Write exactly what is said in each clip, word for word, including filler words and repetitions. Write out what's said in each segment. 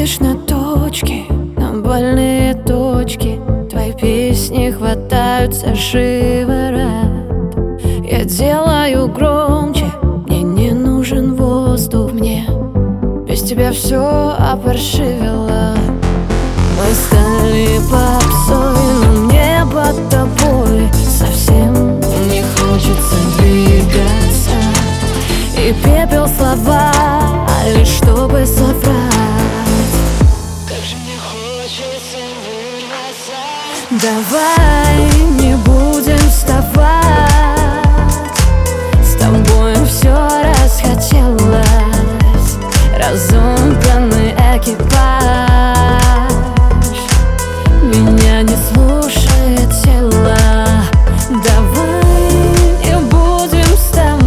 Звонишь на точки, на больные точки. Твои песни хватают за шиворот. Я делаю громче, мне не нужен воздух. Мне без тебя все опоршивело. Мы стали попсой, но мне под тобой совсем не хочется двигаться. И пепел слова, лишь чтобы соврать. Как же мне хочется вырваться. Давай не будем вставать. С тобой все расхотелось. Разомканный экипаж меня не слушает тело. Давай не будем вставать.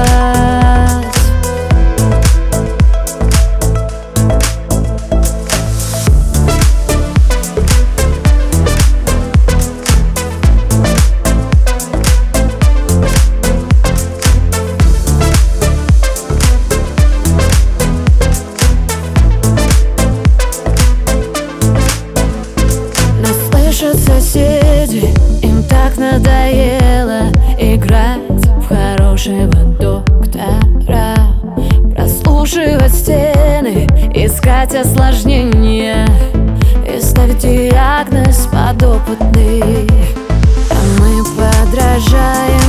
Соседи, им так надоело играть в хорошего доктора, прослушивать стены, искать осложнения и ставить диагноз подопытный. А мы подражаем